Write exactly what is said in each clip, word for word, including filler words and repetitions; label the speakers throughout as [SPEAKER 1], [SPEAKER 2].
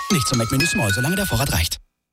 [SPEAKER 1] Nicht zum Mac Menü Small, solange der Vorrat reicht.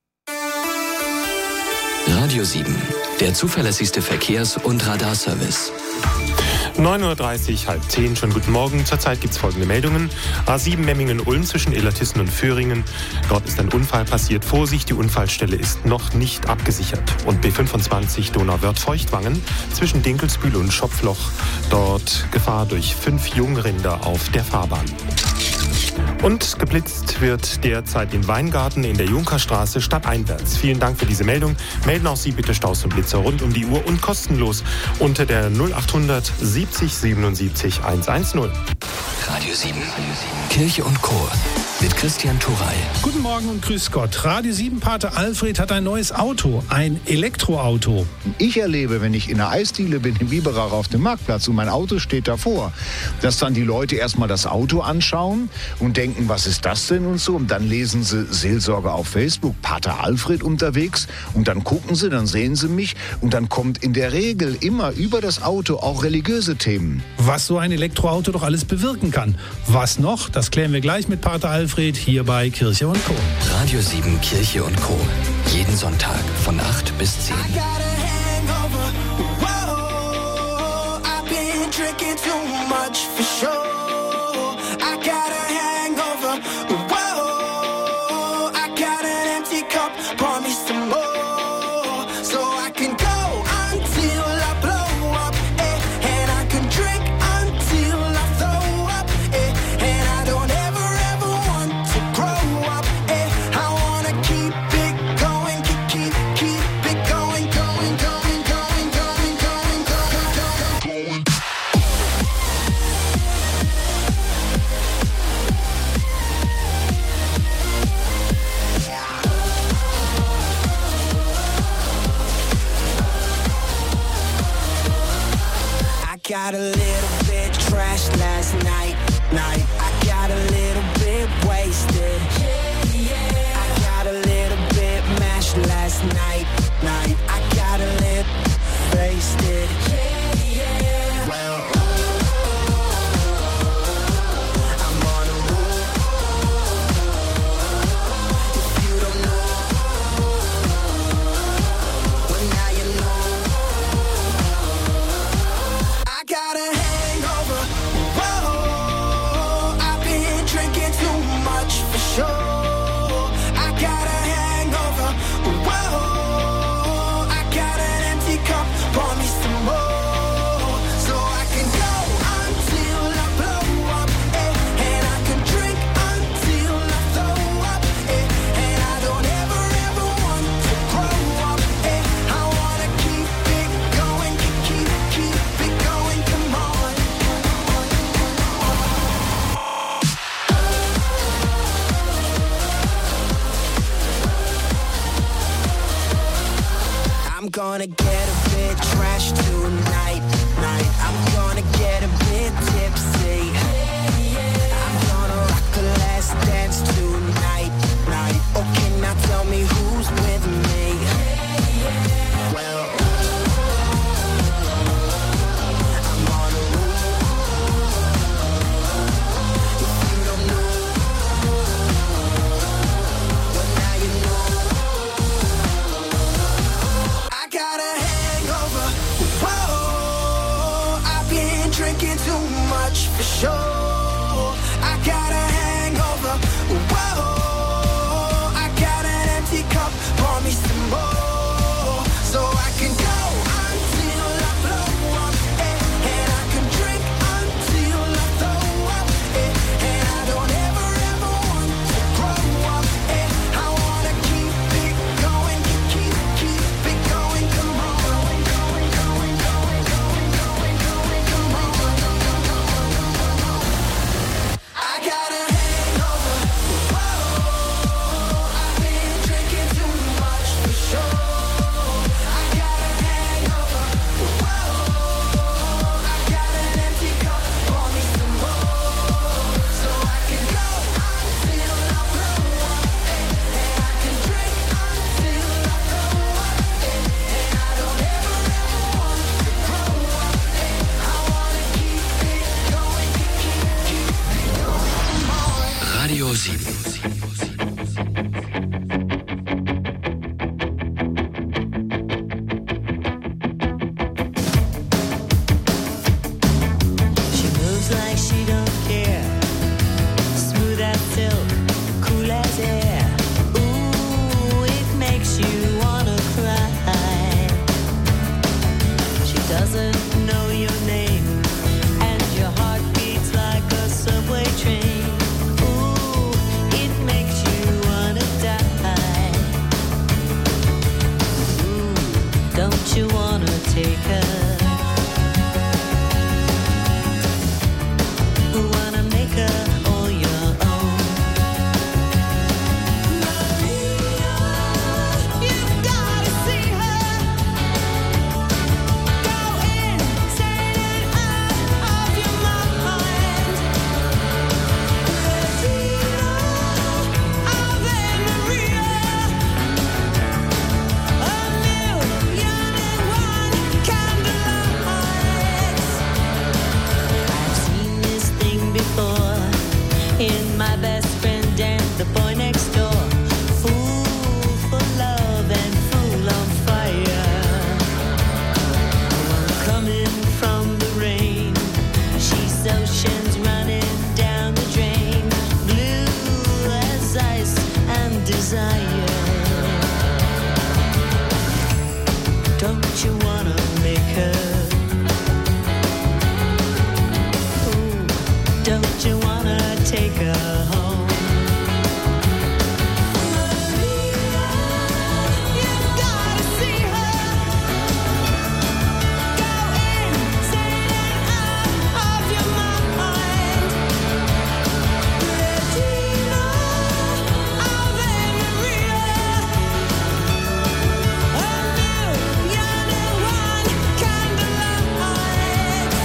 [SPEAKER 2] Radio sieben, der zuverlässigste Verkehrs- und Radarservice.
[SPEAKER 3] neun Uhr dreißig, halb zehn, schon guten Morgen. Zurzeit gibt es folgende Meldungen. A sieben Memmingen-Ulm zwischen Illertissen und Föhringen. Dort ist ein Unfall passiert. Vorsicht, die Unfallstelle ist noch nicht abgesichert. Und B fünfundzwanzig Donauwörth-Feuchtwangen zwischen Dinkelsbühl und Schopfloch. Dort Gefahr durch fünf Jungrinder auf der Fahrbahn. Und geblitzt wird derzeit in Weingarten in der Junkerstraße stadteinwärts. Vielen Dank für diese Meldung. Melden auch Sie bitte Staus und Blitzer rund um die Uhr und kostenlos unter der null achthundert siebzig siebenundsiebzig hundertzehn.
[SPEAKER 2] Radio sieben, Kirche und Chor mit Christian Turey.
[SPEAKER 4] Guten Morgen und grüß Gott. Radio sieben Pater Alfred hat ein neues Auto, ein Elektroauto.
[SPEAKER 5] Ich erlebe, wenn ich in der Eisdiele bin, im Biberach auf dem Marktplatz und mein Auto steht davor, dass dann die Leute erstmal das Auto anschauen und denken, was ist das denn und so. Und dann lesen sie Seelsorge auf Facebook, Pater Alfred unterwegs und dann gucken sie, dann sehen sie mich und dann kommt in der Regel immer über das Auto auch religiöse Themen.
[SPEAKER 4] Was so ein Elektroauto doch alles bewirken kann. Was noch? Das klären wir gleich mit Pater Alfred hier bei Kirche und Co.
[SPEAKER 2] Radio sieben, Kirche und Co. Jeden Sonntag von acht bis zehn.
[SPEAKER 6] Got a little bit trashed last night, night. I got a little bit wasted. I got a little bit mashed last night, night. I got a little wasted. Well, I'm on a roll. If you don't know, well now you know. Got a hangover, whoa, I've been drinking too much for sure. I got a hangover, whoa, I got an empty cup, pour me some more. So I can go until I blow up, eh, and I can drink until I throw up, eh, and I don't ever, ever want to grow up, eh, I wanna keep it going, keep, keep it going. I'm gonna get a bit trashed tonight, night. I'm gonna get a bit tipsy. I'm gonna rock the last dance tonight, night. Okay, now tell me who's with me. Well, I'm on a roll. If you don't know, well now you know. I got a hangover, whoa.
[SPEAKER 7] there's air. Ooh, it makes you wanna cry. She doesn't know your name, and your heart beats like a subway train. Ooh, it makes you wanna die. Ooh, don't you wanna take her? Wanna make her all your own. Maria, you've gotta see her. Go insane and out of your mind. Regina, Ave Maria. A million and one candlelights. I've seen this thing before in my best friend and the boy next door. Fool for love and fool on fire. One coming from the rain. She's oceans running down the drain. Blue as ice and desire. Don't you wanna make her? Ooh, don't you wanna take her home? Maria, you've gotta see her. Go insane and out of your mind. Regina, Ave Maria. A million and one candlelights.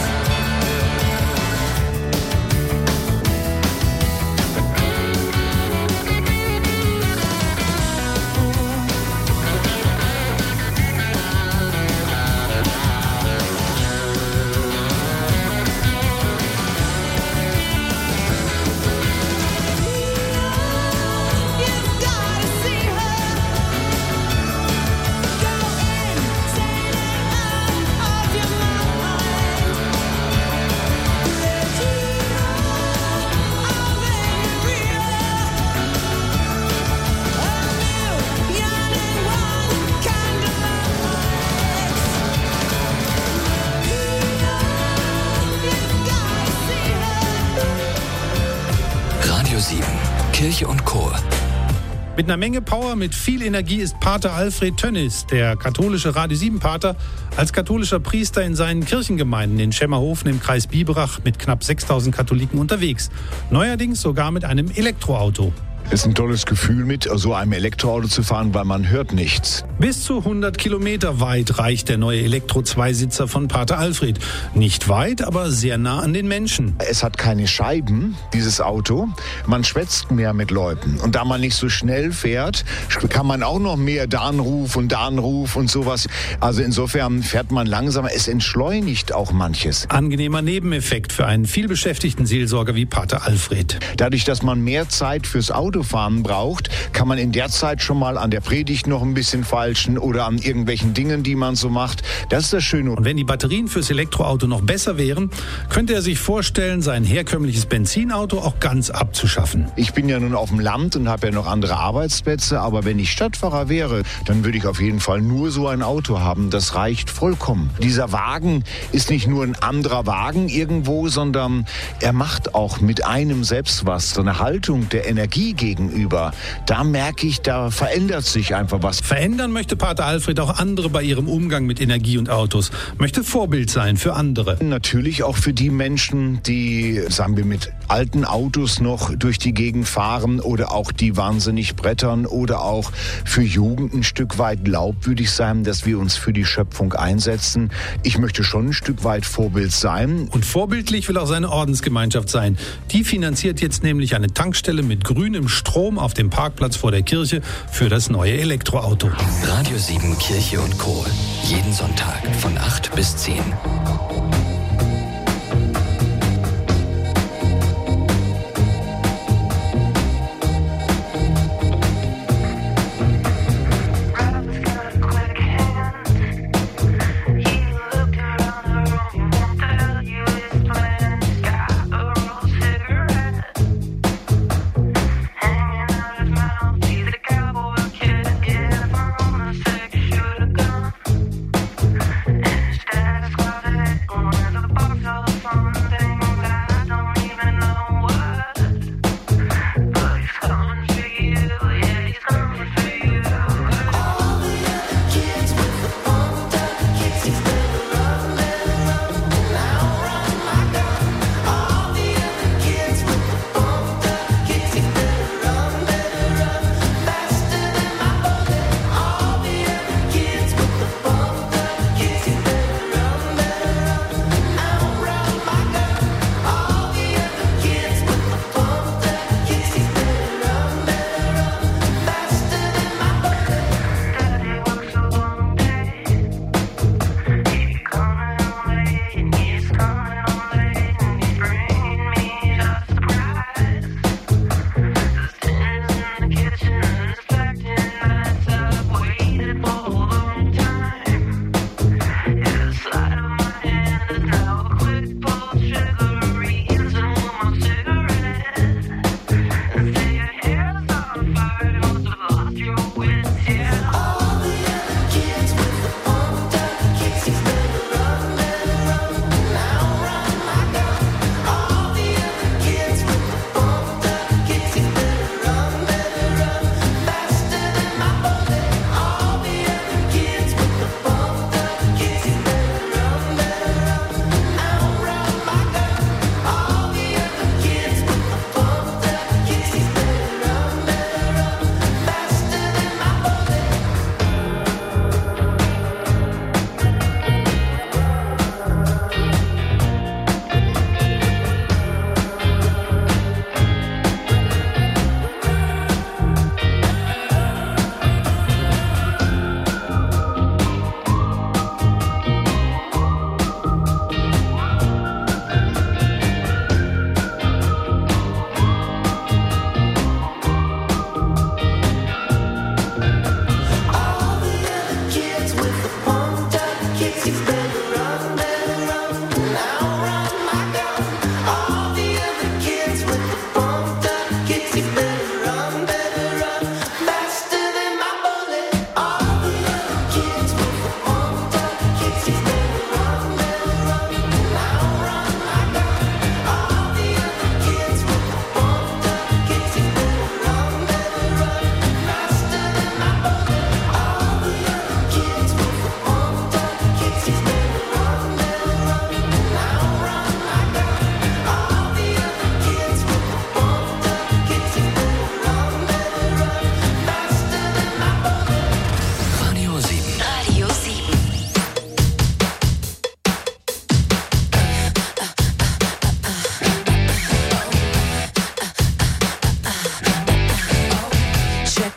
[SPEAKER 7] You've gotta see her. Go insane and out of your mind. Regina, Ave Maria. A million and one candlelights. You've gotta see her.
[SPEAKER 2] Radio sieben, Kirche und Chor.
[SPEAKER 4] Mit einer Menge Power, mit viel Energie ist Pater Alfred Tönnis, der katholische Radio sieben Pater, als katholischer Priester in seinen Kirchengemeinden in Schemmerhofen im Kreis Biberach mit knapp sechstausend Katholiken unterwegs. Neuerdings sogar mit einem Elektroauto.
[SPEAKER 5] Es ist ein tolles Gefühl, mit so einem Elektroauto zu fahren, weil man hört nichts.
[SPEAKER 4] Bis zu hundert Kilometer weit reicht der neue Elektro-Zweisitzer von Pater Alfred. Nicht weit, aber sehr nah an den Menschen.
[SPEAKER 5] Es hat keine Scheiben, dieses Auto. Man schwätzt mehr mit Leuten. Und da man nicht so schnell fährt, kann man auch noch mehr da Anruf und da Anruf und sowas. Also insofern fährt man langsamer. Es entschleunigt auch manches.
[SPEAKER 4] Angenehmer Nebeneffekt für einen vielbeschäftigten Seelsorger wie Pater Alfred.
[SPEAKER 5] Dadurch, dass man mehr Zeit fürs Autofahren braucht, kann man in der Zeit schon mal an der Predigt noch ein bisschen feilschen oder an irgendwelchen Dingen, die man so macht. Das ist das Schöne.
[SPEAKER 4] Und wenn die Batterien fürs Elektroauto noch besser wären, könnte er sich vorstellen, sein herkömmliches Benzinauto auch ganz abzuschaffen.
[SPEAKER 5] Ich bin ja nun auf dem Land und habe ja noch andere Arbeitsplätze, aber wenn ich Stadtfahrer wäre, dann würde ich auf jeden Fall nur so ein Auto haben. Das reicht vollkommen. Dieser Wagen ist nicht nur ein anderer Wagen irgendwo, sondern er macht auch mit einem selbst was. So eine Haltung der Energie gegenüber. Da merke ich, da verändert sich einfach was.
[SPEAKER 4] Verändern möchte Pater Alfred auch andere bei ihrem Umgang mit Energie und Autos. Möchte Vorbild sein für andere.
[SPEAKER 5] Natürlich auch für die Menschen, die, sagen wir, mit alten Autos noch durch die Gegend fahren oder auch die wahnsinnig brettern oder auch für Jugend ein Stück weit glaubwürdig sein, dass wir uns für die Schöpfung einsetzen. Ich möchte schon ein Stück weit Vorbild sein.
[SPEAKER 4] Und vorbildlich will auch seine Ordensgemeinschaft sein. Die finanziert jetzt nämlich eine Tankstelle mit grünem Strom auf dem Parkplatz vor der Kirche für das neue Elektroauto.
[SPEAKER 2] Radio sieben, Kirche und Chor. Jeden Sonntag von acht bis zehn.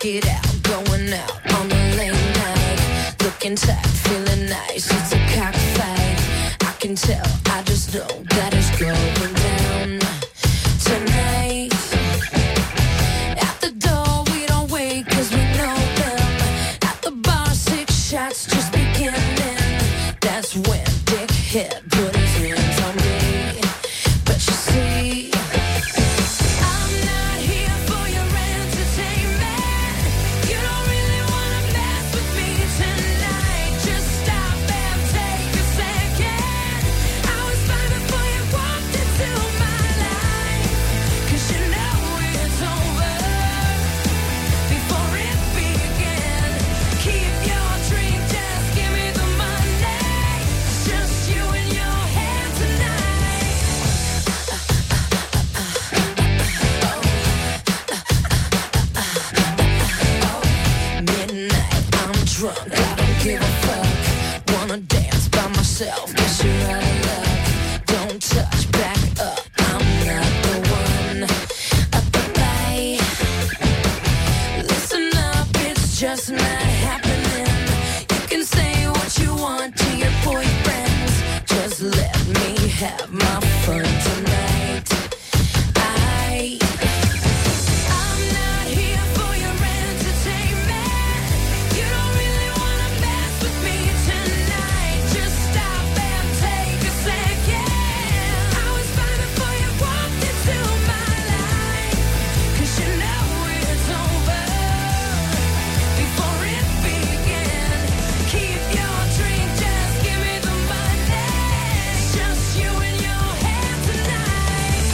[SPEAKER 8] check it out, going out on a late night, looking tight, feeling nice, it's a cockfight. I can tell, I just know that it's going down tonight. At the door we don't wait 'cause we know them. At the bar six shots just beginning. That's when Dickhead put his hands on me. But you see, I'm not here for your entertainment. You don't really wanna mess with me tonight. Just stop and take a second. I was fine before you walked into my life. 'Cause you know it's over before it began. Keep your drink, just give me the money. Just you and your hand tonight. Midnight, I'm drunk, I don't give a fuck. Wanna dance by myself, guess you're out of luck. Don't touch, back up, I'm not the one. Up the light. Listen up, it's just not happening. You can say what you want to your boyfriends. Just let me have my fun tonight. I I'm not here for your entertainment. You don't really wanna mess with me tonight. Just stop and take a second. I was fine before you walked into my life. 'Cause you know it's over before it began. Keep your drink, just give me the money. Just you and your hand tonight.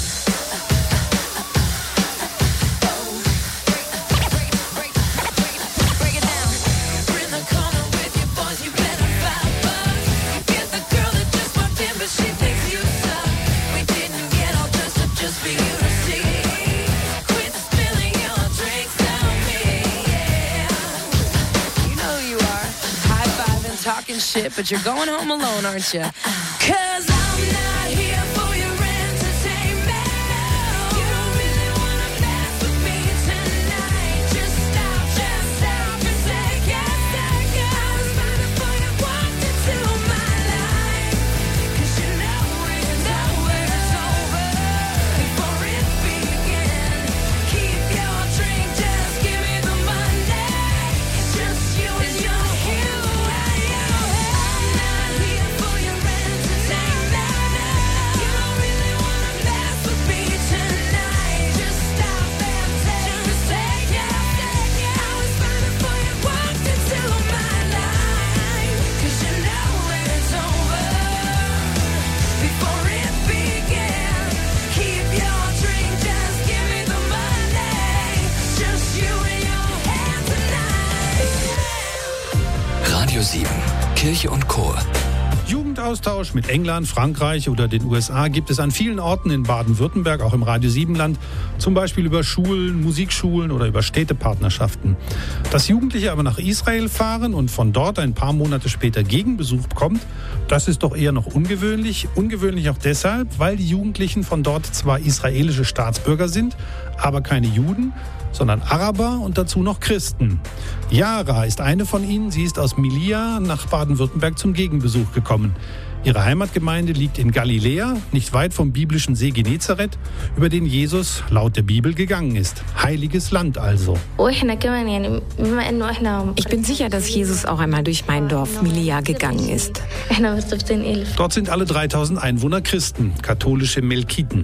[SPEAKER 8] Break it down. We're in the corner with your boys, you better five bucks. Get the girl that just walked in, but she thinks you suck. We didn't get all dressed up just for you to see. Quit spilling your drinks on me, yeah. You know who you are. High-fiving, talking shit, but you're going home alone, aren't you? 'Cause I'm not here for your entertainment. You don't really wanna mess with me tonight. Just stop, just stop and take a second. I was fine before you walked into my life. 'Cause you know it's over, it's over before it began. Keep your drink, just give me the money. Just you and your hand. I'm not here for your entertainment. You don't really wanna mess with me tonight. Just stop and take a second. I was fine before you walked into my life. 'Cause you know it's over before it began. Keep your drink, just give me the money. Just you and your hand tonight.
[SPEAKER 2] Radio sieben. Kirche und Chor.
[SPEAKER 4] Jugendaustausch mit England, Frankreich oder den U S A gibt es an vielen Orten in Baden-Württemberg, auch im Radio sieben Land, zum Beispiel über Schulen, Musikschulen oder über Städtepartnerschaften. Dass Jugendliche aber nach Israel fahren und von dort ein paar Monate später Gegenbesuch bekommt, das ist doch eher noch ungewöhnlich. Ungewöhnlich auch deshalb, weil die Jugendlichen von dort zwar israelische Staatsbürger sind, aber keine Juden, sondern Araber und dazu noch Christen. Yara ist eine von ihnen. Sie ist aus Milia nach Baden-Württemberg zum Gegenbesuch gekommen. Ihre Heimatgemeinde liegt in Galiläa, nicht weit vom biblischen See Genezareth, über den Jesus laut der Bibel gegangen ist. Heiliges Land also.
[SPEAKER 9] Ich bin sicher, dass Jesus auch einmal durch mein Dorf Milia gegangen ist.
[SPEAKER 4] Dort sind alle dreitausend Einwohner Christen, katholische Melkiten.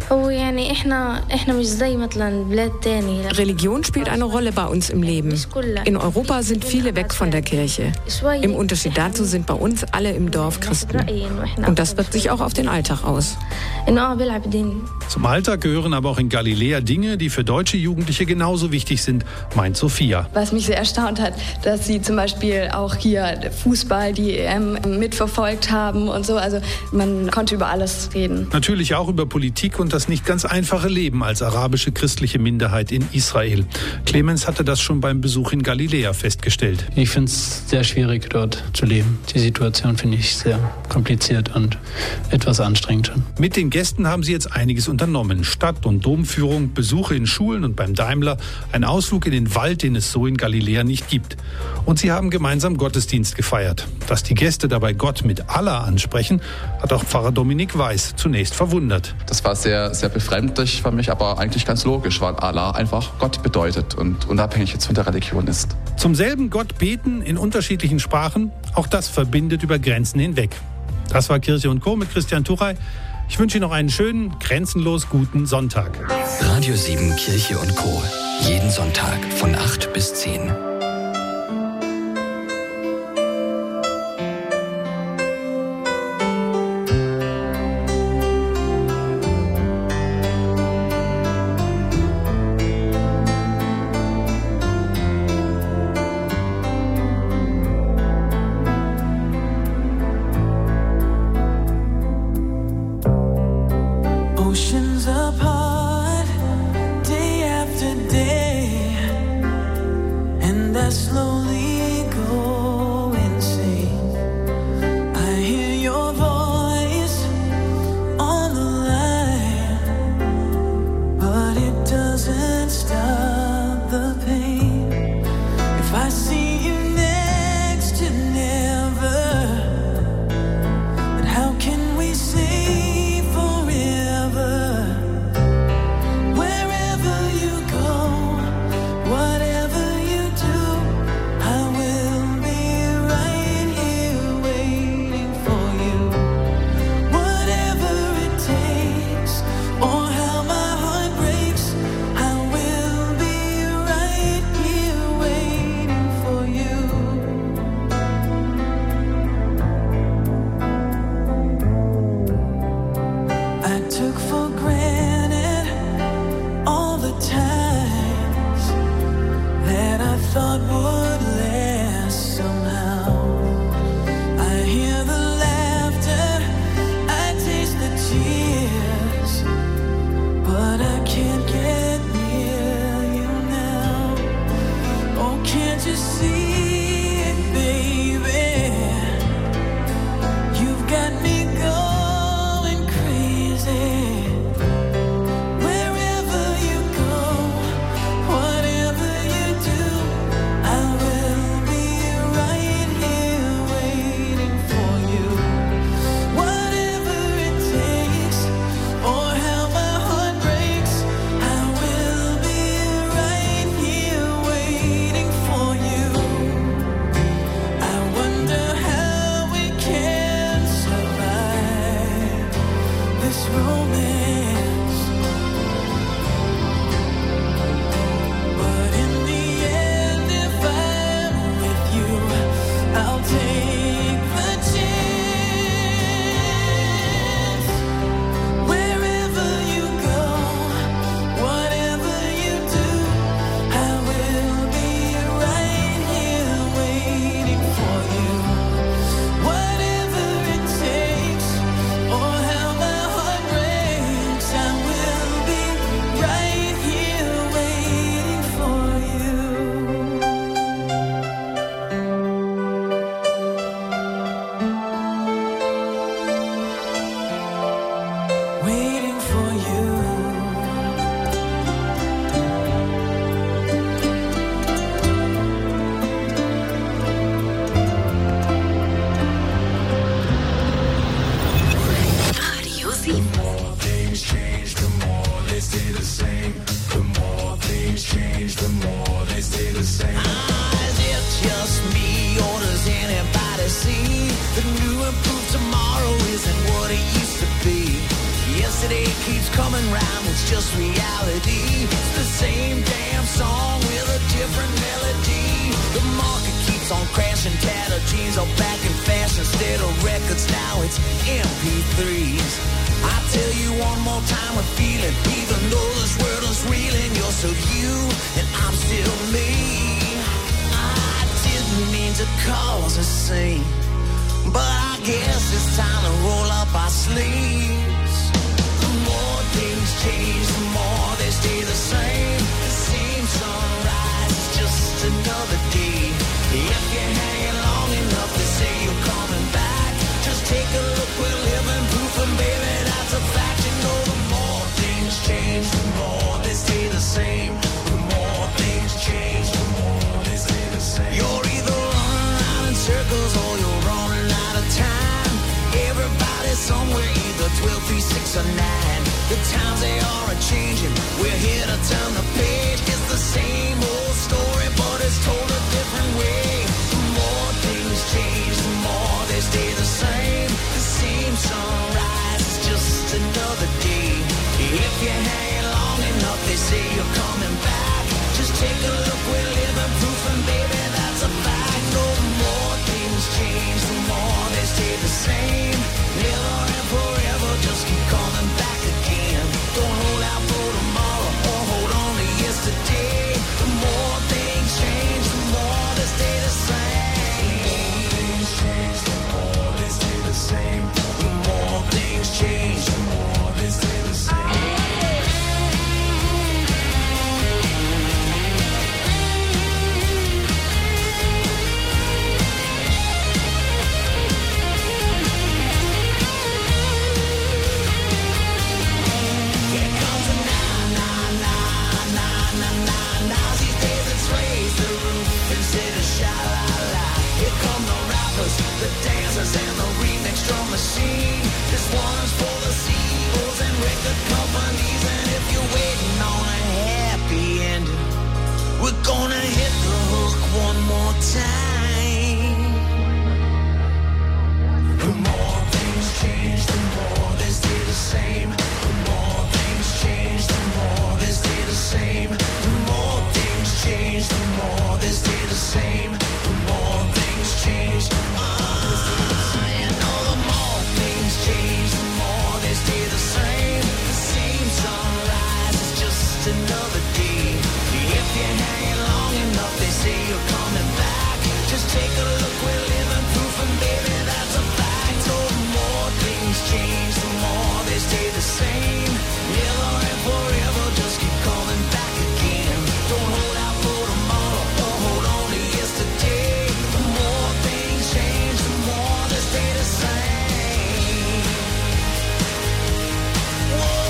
[SPEAKER 9] Religion spielt eine Rolle bei uns im Leben. In Europa sind viele weg von der Kirche. Im Unterschied dazu sind bei uns alle im Dorf Christen. Und das wirkt sich auch auf den Alltag aus.
[SPEAKER 4] Zum Alltag gehören aber auch in Galiläa Dinge, die für deutsche Jugendliche genauso wichtig sind, meint Sophia.
[SPEAKER 10] Was mich sehr erstaunt hat, dass sie zum Beispiel auch hier Fußball, die E M mitverfolgt haben und so. Also man konnte über alles reden.
[SPEAKER 4] Natürlich auch über Politik und das nicht ganz einfache Leben als arabische christliche Minderheit in Israel. Clemens hatte das schon beim Besuch in Galiläa festgestellt.
[SPEAKER 11] Ich finde es sehr schwierig, dort zu leben. Die Situation finde ich sehr kompliziert. kompliziert und etwas anstrengend schon.
[SPEAKER 4] Mit den Gästen haben sie jetzt einiges unternommen. Stadt- und Domführung, Besuche in Schulen und beim Daimler, ein Ausflug in den Wald, den es so in Galiläa nicht gibt. Und sie haben gemeinsam Gottesdienst gefeiert. Dass die Gäste dabei Gott mit Allah ansprechen, hat auch Pfarrer Dominik Weiß zunächst verwundert.
[SPEAKER 12] Das war sehr, sehr befremdlich für mich, aber eigentlich ganz logisch, weil Allah einfach Gott bedeutet und unabhängig jetzt von der Religion ist.
[SPEAKER 4] Zum selben Gott beten in unterschiedlichen Sprachen, auch das verbindet über Grenzen hinweg. Das war Kirche und Co. mit Christian Tuchey. Ich wünsche Ihnen noch einen schönen, grenzenlos guten Sonntag.
[SPEAKER 2] Radio sieben Kirche und Co. Jeden Sonntag von acht bis zehn.
[SPEAKER 6] Oceans apart, day after day, and I slowly go insane. I hear your voice on the line, but it doesn't stop the pain. If I see you next to never, but how can we say took for granted all the times that I thought would last somehow. I hear the laughter, I taste the tears, but I can't get near you now. Oh, can't you see it, baby? You've got me going crazy. Wherever you go, whatever you do, I will be right here waiting for you. Whatever it takes, or how my heart breaks, I will be right here waiting for you. I wonder how we can survive this romance, but in the end, if I'm with you, I'll take the chance. Wherever you go, whatever you do, I will be right here waiting for you. Whatever it takes, or how my heart breaks, I will be right here waiting for you. Waiting for you.
[SPEAKER 7] Radio sieben.
[SPEAKER 6] Is it just me, or does anybody see the new improved tomorrow isn't what it used to be? Yesterday keeps coming round, it's just reality. It's the same damn song with a different melody. The market keeps on crashing, tattered jeans are back in fashion. Instead of records now it's M P threes. I tell you one more time with feeling, even though this world is reeling, you're still you and I'm still me. I didn't mean to cause a scene, but I guess it's time to roll up our sleeves. The more things change, the more they stay the same. The same sunrise is just another day. If you're hanging long enough, they say you're coming back. Just take a look, we'll twelve, three, six, or nine. The times they are a changing. We're here to turn the page. It's the same old story, but it's told a different way. The more things change, the more they stay the same. The same sunrise is just another day. If you hang long enough, they say you're coming back. Just take a look, we're living proof, and baby, that's a fact. No more things change, the more they stay the same. Never and forever, just keep coming back again. Don't hold out for tomorrow or hold on to yesterday. The more things change, the more they stay the same. Things change, the more they stay the same. The more things change, the more they stay the same. The dancers and the remix drum machine. This one's for the C E Os and record companies. And if you're waiting on a happy ending, we're gonna hit the hook one more time. The more things change, the more they stay the same. The more things change, the more they stay the same. The more things change, the more they stay the same. The more things change. Another day. If you hang long enough, they say you're coming back. Just take a look, we're living proof, and baby, that's a fact. So the more things change, the more they stay the same. Never and forever, just keep coming back again. Don't hold out for tomorrow or hold on to yesterday. The more things change, the more they stay the same. Whoa.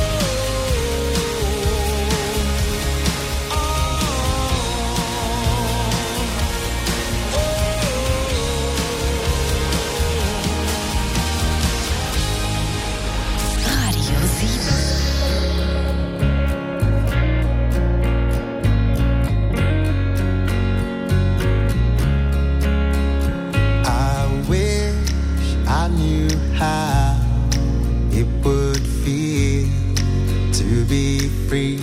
[SPEAKER 6] How it would feel to be free.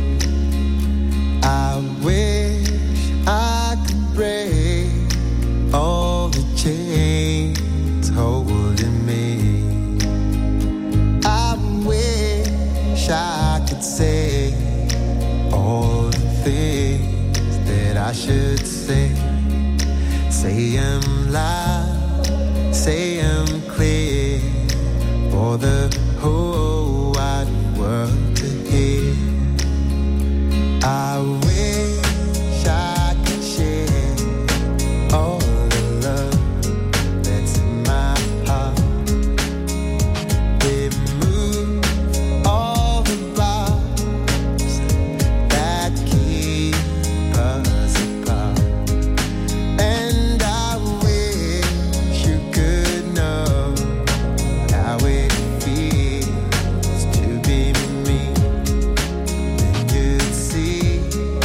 [SPEAKER 6] I wish I could break all the chains holding me. I wish I could say all the things that I should say. Say 'em loud, say 'em clear, for the whole wide world to hear. I wish I could share all the love that's in my heart. Remove all the bars that keep us apart. And I wish you could know how it feels to be me. Then you'd see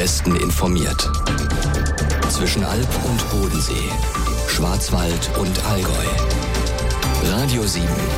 [SPEAKER 2] Besten informiert. Zwischen Alp und Bodensee, Schwarzwald und Allgäu. Radio sieben.